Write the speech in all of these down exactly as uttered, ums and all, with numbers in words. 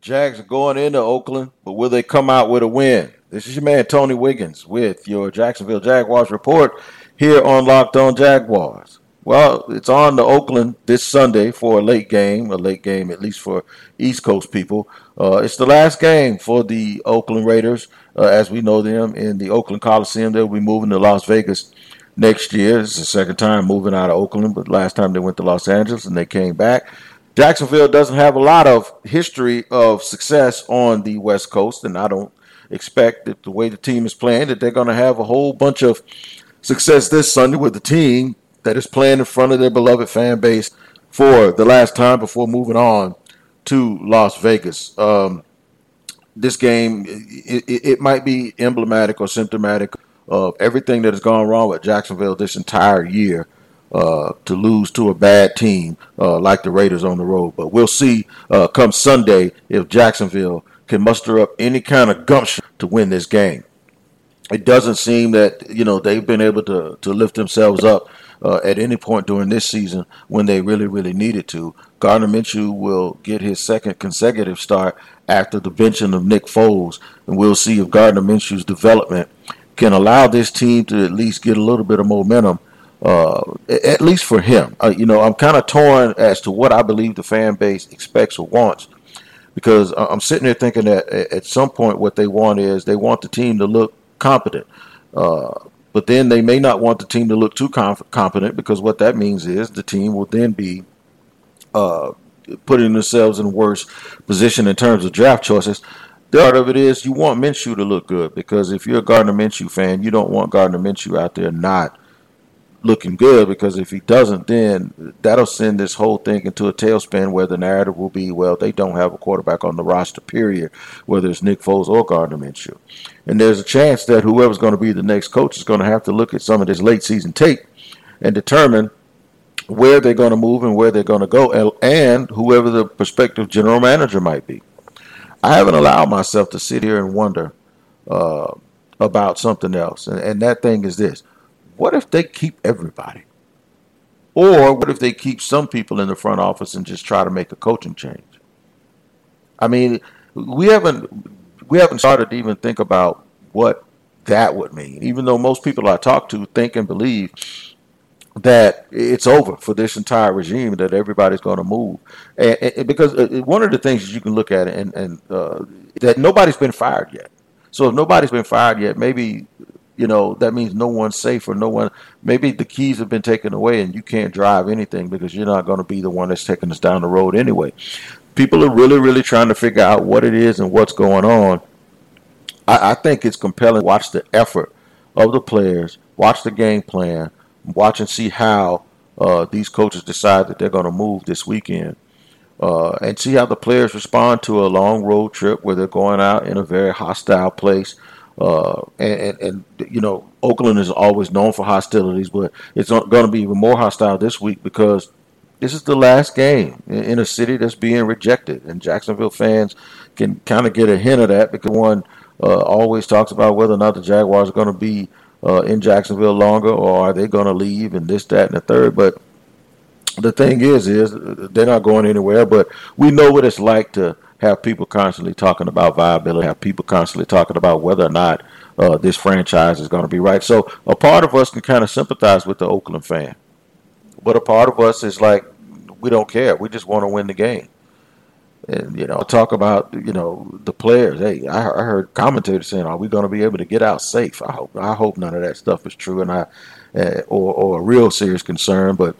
Jags are going into Oakland, but will they come out with a win? This is your man Tony Wiggins with your Jacksonville Jaguars report here on Locked On Jaguars. Well, it's on to Oakland this Sunday for a late game, a late game at least for East Coast people. Uh, it's the last game for the Oakland Raiders, uh, as we know them in the Oakland Coliseum. They'll be moving to Las Vegas next year. It's the second time moving out of Oakland, but last time they went to Los Angeles and they came back. Jacksonville doesn't have a lot of history of success on the West Coast, and I don't expect that the way the team is playing that they're going to have a whole bunch of success this Sunday with the team that is playing in front of their beloved fan base for the last time before moving on to Las Vegas. Um, this game, it, it, it might be emblematic or symptomatic of everything that has gone wrong with Jacksonville this entire year. Uh, to lose to a bad team uh, like the Raiders on the road. But we'll see uh, come Sunday if Jacksonville can muster up any kind of gumption to win this game. It doesn't seem that, you know, they've been able to, to lift themselves up uh, at any point during this season when they really, really needed to. Gardner Minshew will get his second consecutive start after the benching of Nick Foles, and we'll see if Gardner Minshew's development can allow this team to at least get a little bit of momentum. Uh, at least for him, uh, you know, I'm kind of torn as to what I believe the fan base expects or wants, because I'm sitting there thinking that at some point what they want is they want the team to look competent, uh, but then they may not want the team to look too comp- competent because what that means is the team will then be uh, putting themselves in a worse position in terms of draft choices. The part of it is you want Minshew to look good, because if you're a Gardner Minshew fan, you don't want Gardner Minshew out there not looking good, because if he doesn't, then that'll send this whole thing into a tailspin where the narrative will be, well, they don't have a quarterback on the roster, period, whether it's Nick Foles or Gardner Minshew. And there's a chance that whoever's going to be the next coach is going to have to look at some of this late season tape and determine where they're going to move and where they're going to go, and whoever the prospective general manager might be. I haven't allowed myself to sit here and wonder uh, about something else, and, and that thing is this. What if they keep everybody? Or what if they keep some people in the front office and just try to make a coaching change? I mean, we haven't we haven't started to even think about what that would mean, even though most people I talk to think and believe that it's over for this entire regime, that everybody's going to move. And, and because one of the things that you can look at, and, and uh, that nobody's been fired yet. So if nobody's been fired yet, maybe, you know, that means no one's safe, or no one, maybe the keys have been taken away and you can't drive anything because you're not going to be the one that's taking us down the road anyway. People are really, really trying to figure out what it is and what's going on. I, I think it's compelling to watch the effort of the players, watch the game plan, watch and see how uh, these coaches decide that they're going to move this weekend, uh, and see how the players respond to a long road trip where they're going out in a very hostile place. Uh, and, and, and, you know, Oakland is always known for hostilities, but it's going to be even more hostile this week because this is the last game in, in a city that's being rejected. And Jacksonville fans can kind of get a hint of that because one uh, always talks about whether or not the Jaguars are going to be uh, in Jacksonville longer, or are they going to leave, and this, that, and the third. But the thing is, is they're not going anywhere, but we know what it's like to have people constantly talking about viability, have people constantly talking about whether or not uh, this franchise is going to be right. So a part of us can kind of sympathize with the Oakland fan. But a part of us is like, we don't care. We just want to win the game. And, you know, talk about, you know, the players. Hey, I, I heard commentators saying, are we going to be able to get out safe? I hope I hope none of that stuff is true, and I uh, or, or a real serious concern. But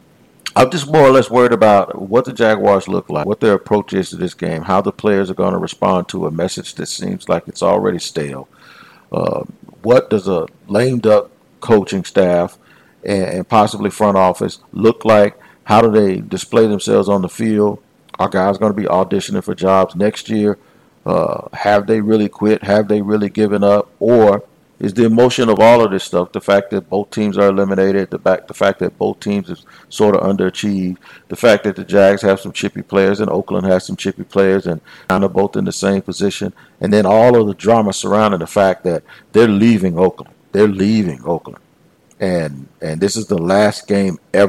I'm just more or less worried about what the Jaguars look like, what their approach is to this game, how the players are going to respond to a message that seems like it's already stale. Uh, what does a lame duck coaching staff and, and possibly front office look like? How do they display themselves on the field? Are guys going to be auditioning for jobs next year? Uh, have they really quit? Have they really given up? Or is the emotion of all of this stuff, the fact that both teams are eliminated, the fact, the fact that both teams have sort of underachieved, the fact that the Jags have some chippy players and Oakland has some chippy players and kind of both in the same position, and then all of the drama surrounding the fact that they're leaving Oakland. They're leaving Oakland. And and this is the last game ever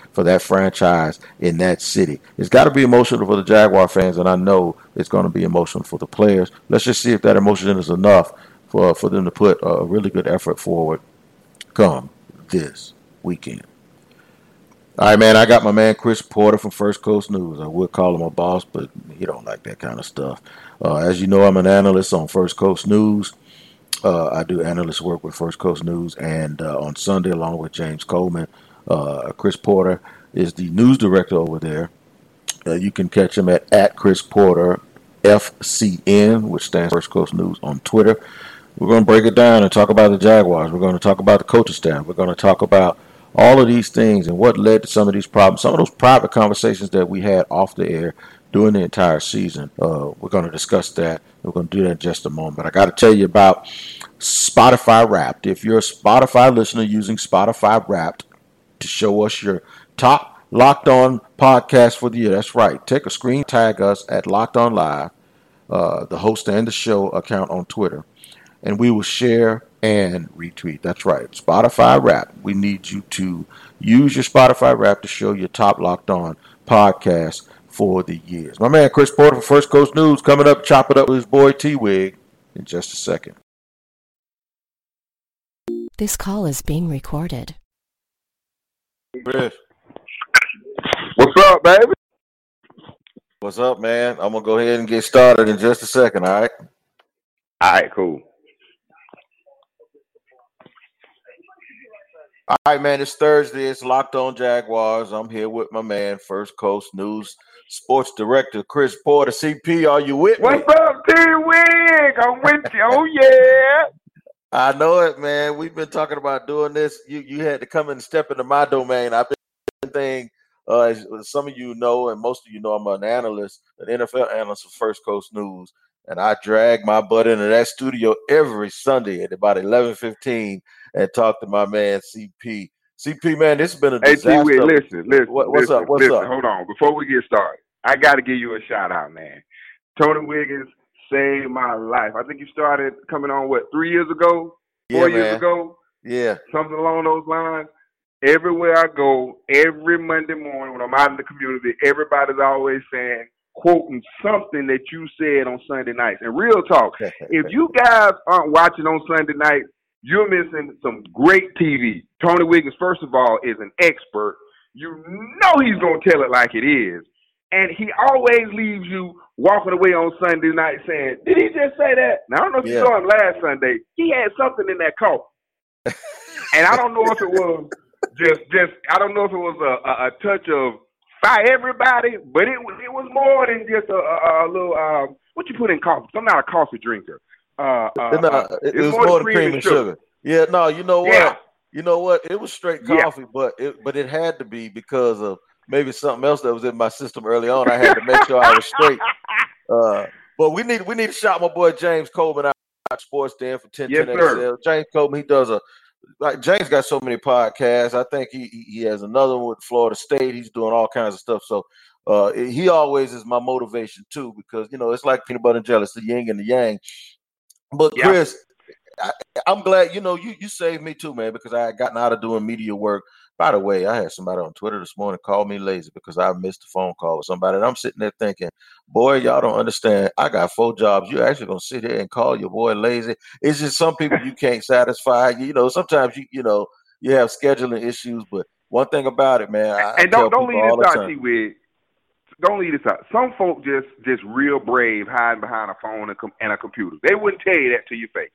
for that franchise in that city. It's got to be emotional for the Jaguar fans, and I know it's going to be emotional for the players. Let's just see if that emotion is enough for, for them to put a really good effort forward come this weekend. All right, man, I got my man Chris Porter from First Coast News. I would call him a boss, but he don't like that kind of stuff. Uh, as you know, I'm an analyst on First Coast News. Uh, I do analyst work with First Coast News, and uh, on Sunday, along with James Coleman, uh, Chris Porter is the news director over there. Uh, you can catch him at, at Chris Porter F C N, which stands for First Coast News, on Twitter. We're going to break it down and talk about the Jaguars. We're going to talk about the coaching staff. We're going to talk about all of these things and what led to some of these problems, some of those private conversations that we had off the air during the entire season. Uh, we're going to discuss that. We're going to do that in just a moment. But I got to tell you about Spotify Wrapped. If you're a Spotify listener using Spotify Wrapped to show us your top Locked On podcast for the year, that's right. Take a screen, tag us at Locked On Live, uh, the host and the show account on Twitter, and we will share and retweet. That's right. Spotify Wrap. We need you to use your Spotify Wrap to show your top Locked On podcast for the years. My man Chris Porter from First Coast News coming up, chop it up with his boy T-Wig in just a second. This call is being recorded. Chris. What's up, baby? What's up, man? I'm going to go ahead and get started in just a second, all right? All right, cool. All right, man, it's Thursday. It's Locked On Jaguars. I'm here with my man, First Coast News Sports Director Chris Porter. C P, are you with me? What's up, T-Wig? I'm with you. Oh, yeah. I know it, man. We've been talking about doing this. You you had to come and step into my domain. I've been saying, uh, as some of you know, and most of you know, I'm an analyst, an N F L analyst for First Coast News, and I drag my butt into that studio every Sunday at about eleven fifteen and talk to my man C P. C P, man, this has been a disaster. Hey, T-Wig, listen, listen. What, what's listen, up? What's listen, up? Hold on. Before we get started, I got to give you a shout out, man. Tony Wiggins saved my life. I think you started coming on, what, three years ago? Four yeah, years man. ago? Yeah. Something along those lines. Everywhere I go, every Monday morning when I'm out in the community, everybody's always saying, quoting something that you said on Sunday nights. And real talk, if you guys aren't watching on Sunday night, you're missing some great T V. Tony Wiggins, first of all, is an expert. You know he's going to tell it like it is. And he always leaves you walking away on Sunday night saying, did he just say that? Now, I don't know if Yeah. you saw him last Sunday. He had something in that coffee. And I don't know if it was just, just I don't know if it was a, a, a touch of fire everybody, but it was it was more than just a, a, a little, uh, what you put in coffee? I'm not a coffee drinker. Uh, uh, no, uh, it, it's was more more the than cream and sugar. sugar. Yeah, no, you know what? Yeah. You know what? It was straight Yeah. coffee, but it but it had to be because of maybe something else that was in my system early on. I had to make sure I was straight. Uh, but we need we need to shout my boy James Coleman out at Sports Den for ten Yes, ten sir. X L. James Coleman, he does a like James got so many podcasts. I think he he he has another one with Florida State. He's doing all kinds of stuff. So uh, he always is my motivation too, because you know it's like peanut butter and jelly, it's the yin and the yang. But Yeah. Chris, I, I'm glad, you know, you, you saved me too, man, because I had gotten out of doing media work. By the way, I had somebody on Twitter this morning call me lazy because I missed a phone call with somebody. And I'm sitting there thinking, boy, y'all don't understand. I got four jobs. You're actually going to sit here and call your boy lazy. It's just some people you can't satisfy. You know, sometimes, you you know, you have scheduling issues. But one thing about it, man, I, And I don't tell don't people leave all this the out, time. T-Wig. Don't leave this out. Some folk just just real brave hiding behind a phone and, com- and a computer. They wouldn't tell you that to your face.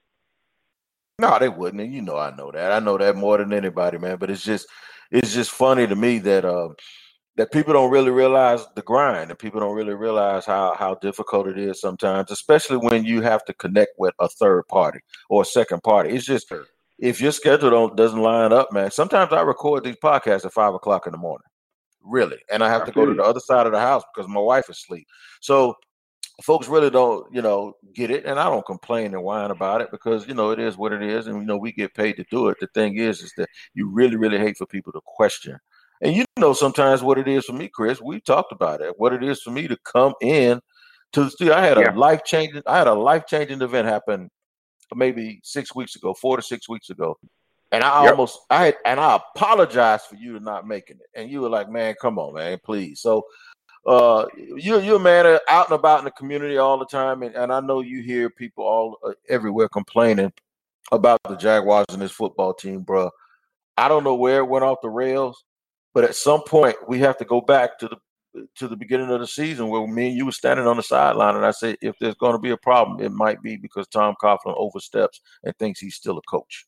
No, they wouldn't, and you know I know that. I know that more than anybody, man. But it's just it's just funny to me that uh, that people don't really realize the grind, and people don't really realize how how difficult it is sometimes, especially when you have to connect with a third party or a second party. It's just if your schedule don't doesn't line up, man. Sometimes I record these podcasts at five o'clock in the morning, really, and I have I to go to feel the you. other side of the house because my wife is asleep. So folks really don't, you know, get it, and I don't complain and whine about it because you know it is what it is, and you know we get paid to do it. The thing is, is that you really, really hate for people to question, and you know sometimes what it is for me, Chris. We talked about it. What it is for me to come in to the studio. I had Yeah. a life changing, I had a life changing event happen maybe six weeks ago, four to six weeks ago, And I Yep. almost, I had, and I apologized for you not making it. And you were like, man, come on, man, please. So uh, you, you're a man out and about in the community all the time. And, and I know you hear people all uh, everywhere complaining about the Jaguars and this football team, bro. I don't know where it went off the rails, but at some point we have to go back to the to the beginning of the season where me and you were standing on the sideline, and I said, if there's going to be a problem, it might be because Tom Coughlin oversteps and thinks he's still a coach.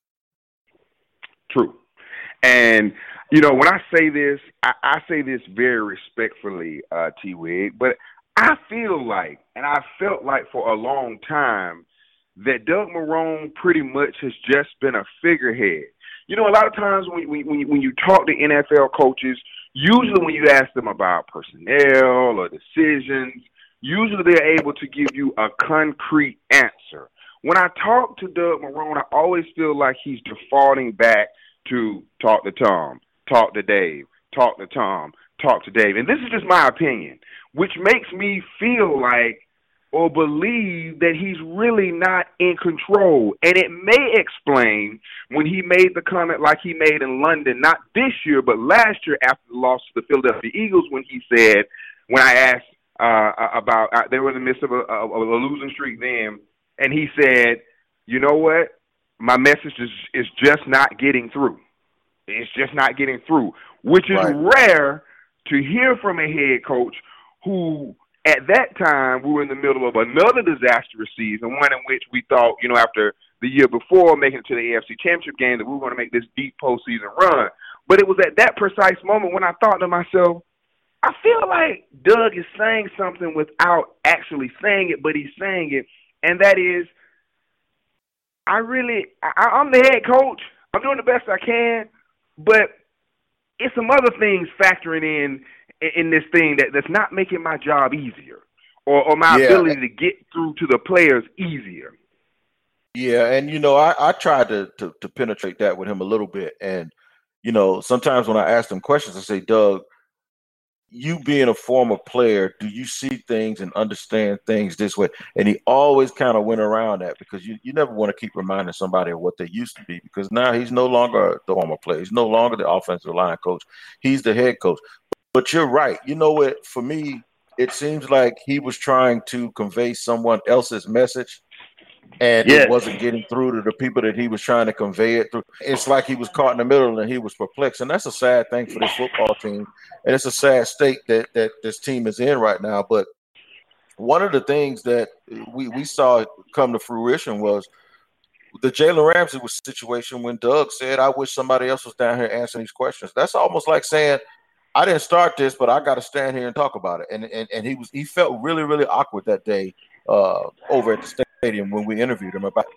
True. And, you know, when I say this, I, I say this very respectfully, uh, T-Wig, but I feel like, and I felt like for a long time, that Doug Marrone pretty much has just been a figurehead. You know, a lot of times when, when, when you talk to N F L coaches, usually when you ask them about personnel or decisions, usually they're able to give you a concrete answer. When I talk to Doug Marrone, I always feel like he's defaulting back to talk to Tom, talk to Dave, talk to Tom, talk to Dave. And this is just my opinion, which makes me feel like or believe that he's really not in control. And it may explain when he made the comment like he made in London, not this year, but last year after the loss to the Philadelphia Eagles, when he said, when I asked uh, about, uh, they were in the midst of a, a, a losing streak then, and he said, you know what, my message is, is just not getting through. It's just not getting through, which is Right. rare to hear from a head coach who, at that time, we were in the middle of another disastrous season, one in which we thought, you know, after the year before making it to the A F C Championship game, that we were going to make this deep postseason run. But it was at that precise moment when I thought to myself, I feel like Doug is saying something without actually saying it, but he's saying it, and that is, I really, I, I'm the head coach. I'm doing the best I can, but it's some other things factoring in in this thing that, that's not making my job easier or, or my Yeah. ability to get through to the players easier. Yeah, and you know, I, I tried to, to to penetrate that with him a little bit. And, you know, sometimes when I ask him questions, I say, Doug, you being a former player, do you see things and understand things this way? And he always kind of went around that because you, you never want to keep reminding somebody of what they used to be, because now he's no longer the former player. He's no longer the offensive line coach. He's the head coach. But you're right. You know what? For me, it seems like he was trying to convey someone else's message, and Yes. it wasn't getting through to the people that he was trying to convey it through. It's like he was caught in the middle and he was perplexed. And that's a sad thing for this football team. And it's a sad state that, that this team is in right now. But one of the things that we, we saw come to fruition was the Jalen Ramsey was situation when Doug said, I wish somebody else was down here answering these questions. That's almost like saying, I didn't start this, but I got to stand here and talk about it. And, and and he was he felt really, really awkward that day uh, over at the stadium when we interviewed him about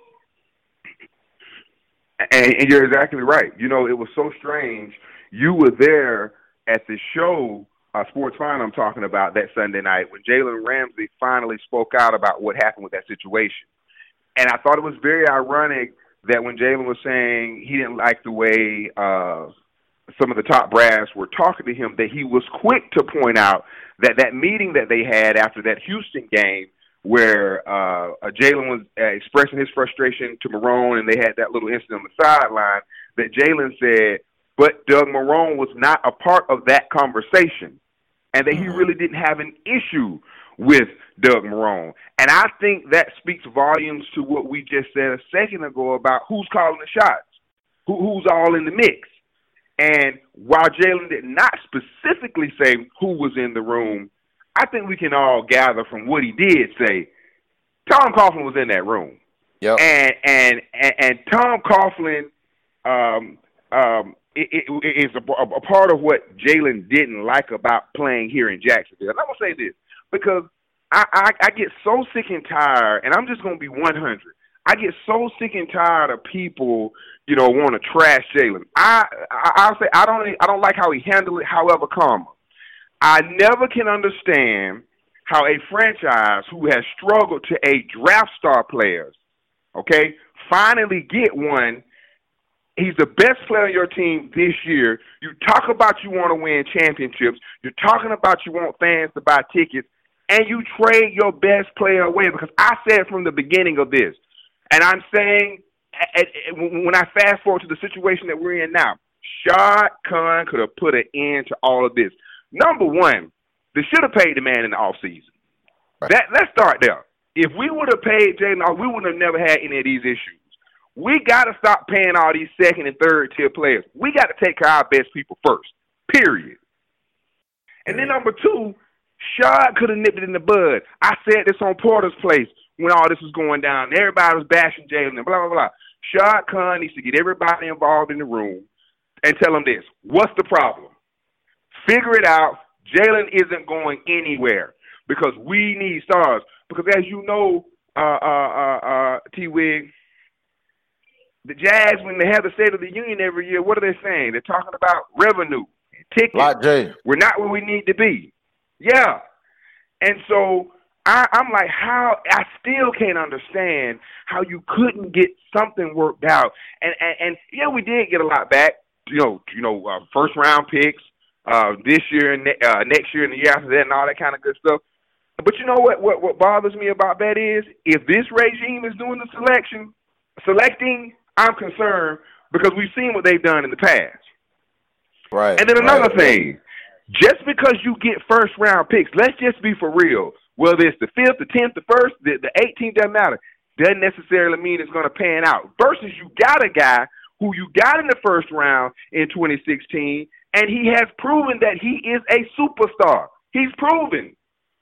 it. And, and you're exactly right. You know, it was so strange. You were there at the show, uh, Sports Fine I'm talking about, that Sunday night when Jalen Ramsey finally spoke out about what happened with that situation. And I thought it was very ironic that when Jalen was saying he didn't like the way uh, some of the top brass were talking to him, that he was quick to point out that that meeting that they had after that Houston game where uh, uh, Jalen was uh, expressing his frustration to Marrone and they had that little incident on the sideline, that Jalen said, but Doug Marrone was not a part of that conversation, and that he really didn't have an issue with Doug Marrone. And I think that speaks volumes to what we just said a second ago about who's calling the shots, who, who's all in the mix. And while Jalen did not specifically say who was in the room, I think we can all gather from what he did say, Tom Coughlin was in that room. Yep. And, and, and, and Tom Coughlin um, um, it, it, is a, a part of what Jalen didn't like about playing here in Jacksonville. And I'm going to say this, because I, I, I get so sick and tired, and I'm just going to be one hundred. I get so sick and tired of people, you know, want to trash Jalen. I, I I'll say I don't I don't like how he handled it. However, comma, I never can understand how a franchise who has struggled to a draft star players, okay, finally get one. He's the best player on your team this year. You talk about you want to win championships. You're talking about you want fans to buy tickets, and you trade your best player away. Because I said from the beginning of this, and I'm saying at, at, when I fast forward to the situation that we're in now, Shad Khan could have put an end to all of this. Number one, they should have paid the man in the offseason. Right. That let's start there. If we would have paid Jalen, we would have never had any of these issues. We got to stop paying all these second and third tier players. We got to take care of our best people first, period. And then number two, Shad could have nipped it in the bud. I said this on Porter's Place when all this was going down. Everybody was bashing Jalen and blah, blah, blah. Shad Khan needs to get everybody involved in the room and tell them this. What's the problem? Figure it out. Jalen isn't going anywhere because we need stars. Because as you know, uh, uh, uh, uh, T-Wig, the Jags, when they have the State of the Union every year, what are they saying? They're talking about revenue, tickets. Like Jay. We're not where we need to be. Yeah. And so I, I'm like, how I still can't understand how you couldn't get something worked out. And and, and yeah, we did get a lot back. You know, you know, uh, first round picks uh, this year and ne- uh, next year and the year after that, and all that kind of good stuff. But you know what, what? What bothers me about that is if this regime is doing the selection, selecting, I'm concerned because we've seen what they've done in the past. Right. And then another right. thing, just because you get first round picks, let's just be for real. Whether it's the fifth, the tenth, the first, the, the eighteenth, doesn't matter. Doesn't necessarily mean it's going to pan out. Versus you got a guy who you got in the first round in twenty sixteen, and he has proven that he is a superstar. He's proven.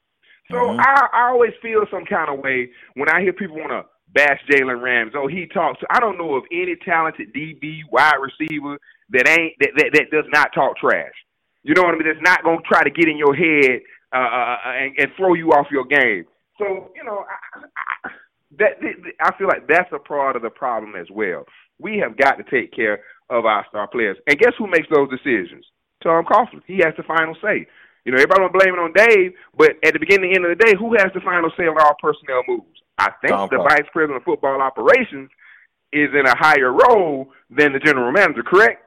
So mm-hmm. I, I always feel some kind of way when I hear people want to bash Jalen Ramsey. Oh, he talks. I don't know of any talented D B wide receiver that ain't that, that, that does not talk trash. You know what I mean? That's not going to try to get in your head uh, uh, and, and throw you off your game. So, you know, I, I, that, that I feel like that's a part of the problem as well. We have got to take care of our star players. And guess who makes those decisions? Tom Coughlin. He has the final say. You know, everybody want to blame it on Dave, but at the beginning and end of the day, who has the final say on all personnel moves? I think Tom the Coughlin. Vice President of Football Operations is in a higher role than the general manager, correct?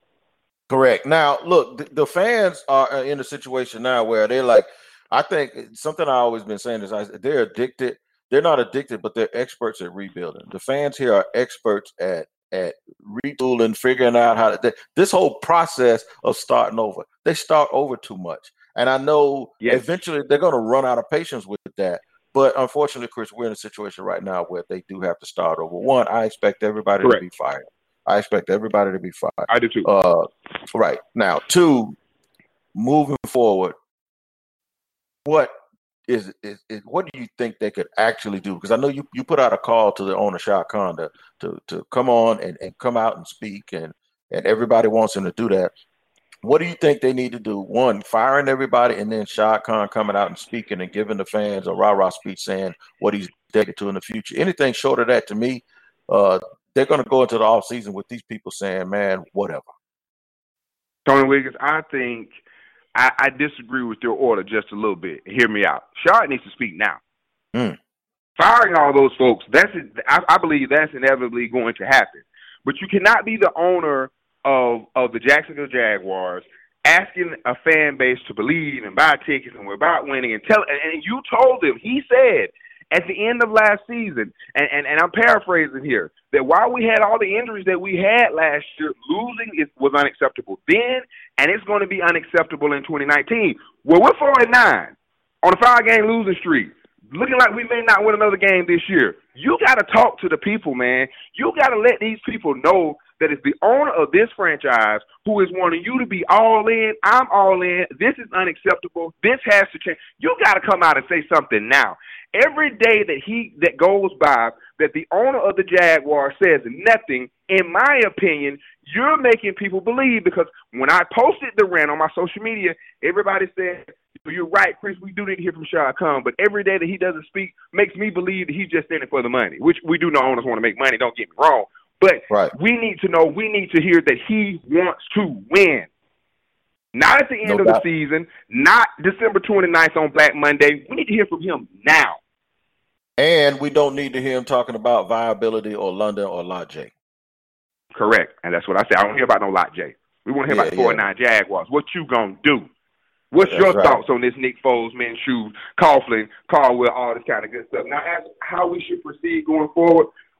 Correct. Now, look, the, the fans are in a situation now where they're like, I think something I've always been saying is I, they're addicted. They're not addicted, but they're experts at rebuilding. The fans here are experts at at retooling, figuring out how to they, this whole process of starting over. They start over too much. And I know yes. eventually they're going to run out of patience with that. But unfortunately, Chris, we're in a situation right now where they do have to start over. One, I expect everybody Correct. to be fired. I expect everybody to be fired. I do too. Uh, right. Now, two, moving forward, what is, is, is what do you think they could actually do? Because I know you, you put out a call to the owner, Shad Khan, to, to, to come on and, and come out and speak, and, and everybody wants him to do that. What do you think they need to do? One, firing everybody, and then Shad Khan coming out and speaking and giving the fans a rah-rah speech saying what he's dedicated to in the future. Anything short of that, to me, uh, they're going to go into the offseason with these people saying, man, whatever. Tony Wiggins, I think I, I disagree with your order just a little bit. Hear me out. Shad needs to speak now. Mm. Firing all those folks, that's I, I believe that's inevitably going to happen. But you cannot be the owner of of the Jacksonville Jaguars asking a fan base to believe and buy tickets and we're about winning and tell and, and you told him, he said at the end of last season, and, and, and I'm paraphrasing here, that while we had all the injuries that we had last year, losing is, was unacceptable then, and it's going to be unacceptable in twenty nineteen. Well, we're four and nine on a five-game losing streak, looking like we may not win another game this year. You got to talk to the people, man. You got to let these people know that it's the owner of this franchise who is wanting you to be all in. I'm all in. This is unacceptable. This has to change. You got to come out and say something now. Every day that he that goes by that the owner of the Jaguars says nothing, in my opinion, you're making people believe, because when I posted the rant on my social media, everybody said, you're right, Chris, we do need to hear from Shad Khan, but every day that he doesn't speak makes me believe that he's just in it for the money, which we do know owners want to make money, don't get me wrong. But right. we need to know, we need to hear that he wants to win. Not at the end no of doubt. the season, not December twenty-ninth on Black Monday. We need to hear from him now. And we don't need to hear him talking about viability or London or Lot J. Correct. And that's what I said. I don't hear about no Lot J. We want to hear yeah, about the four and nine yeah. Jaguars. What you going to do? What's that's your right. thoughts on this Nick Foles, Minshew, Coughlin, Caldwell, all this kind of good stuff? Now, as how we should proceed going forward,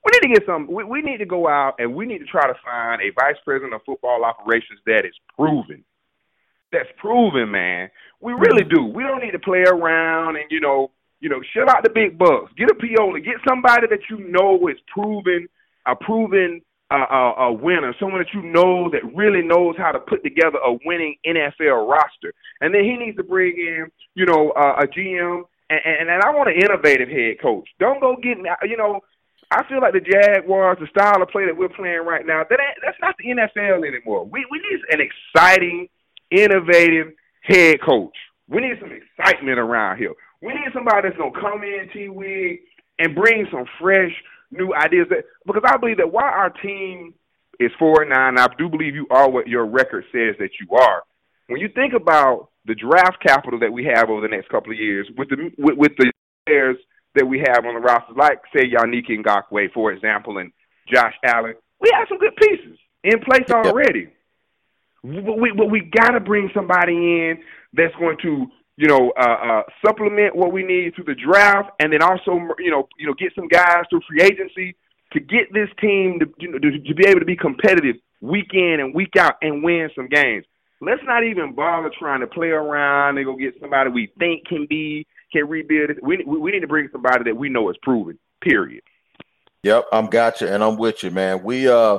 We need to get some. We, we need to go out and we need to try to find a vice president of football operations that is proven. That's proven, man. We really do. We don't need to play around and you know, you know, shut out the big bucks. Get a Pioli. Get somebody that you know is proven, a proven uh, a, a winner. Someone that you know that really knows how to put together a winning N F L roster. And then he needs to bring in, you know, uh, a G M. And, and and I want an innovative head coach. Don't go get, you know. I feel like the Jaguars, the style of play that we're playing right now, that ain't, that's not the N F L anymore. We we need an exciting, innovative head coach. We need some excitement around here. We need somebody that's gonna come in, T-Wig, and bring some fresh, new ideas. That, because I believe that while our team is four and nine, I do believe you are what your record says that you are. When you think about the draft capital that we have over the next couple of years, with the with, with the players that we have on the roster, like, say, Yannick Ngakoue, for example, and Josh Allen, we have some good pieces in place already. Yep. But we, but we got to bring somebody in that's going to, you know, uh, uh, supplement what we need through the draft, and then also, you know, you know, get some guys through free agency to get this team to, you know, to, to be able to be competitive week in and week out and win some games. Let's not even bother trying to play around and go get somebody we think can be, can rebuild it. We, we need to bring somebody that we know is proven, period. Yep, I'm got you, and I'm with you, man. We uh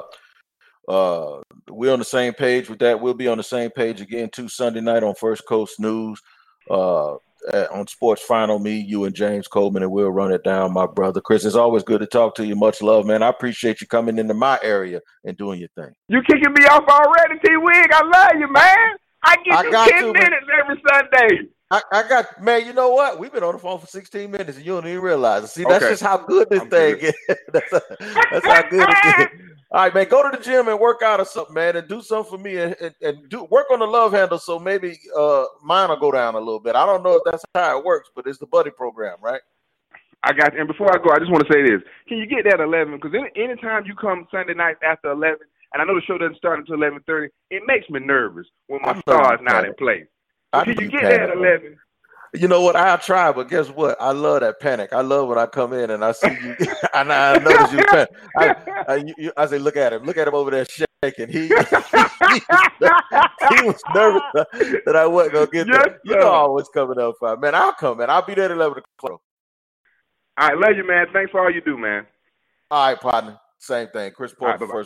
uh we're on the same page with that. We'll be on the same page again too Sunday night on First Coast News. Uh at, on Sports Final, me, you, and James Coleman, and we'll run it down, my brother. Chris, it's always good to talk to you. Much love, man. I appreciate you coming into my area and doing your thing. You kicking me off already, T-Wig. I love you, man. I give I you ten to, minutes man. every Sunday. I, I got, man, you know what? We've been on the phone for sixteen minutes and you don't even realize it. See, that's okay. Just how good this I'm thing good. is. that's, that's how good it is. All right, man, go to the gym and work out or something, man, and do something for me and, and, and do work on the love handle so maybe uh, mine will go down a little bit. I don't know if that's how it works, but it's the buddy program, right? I got you. And before I go, I just want to say this. Can you get that eleven? Because any, anytime you come Sunday night after eleven, and I know the show doesn't start until eleven thirty, it makes me nervous when my star is not in place. Can you get that eleven? You know what? I'll try, but guess what? I love that panic. I love when I come in and I see you, and I notice you panic. I, I, you, I say, look at him. Look at him over there shaking. He, he, he, was nervous that I wasn't going to get yes, there. You know I was coming up five. Man, I'll come, man. I'll be there at eleven o'clock. All right, love you, man. Thanks for all you do, man. All right, partner. Same thing. Chris Porter, right, first.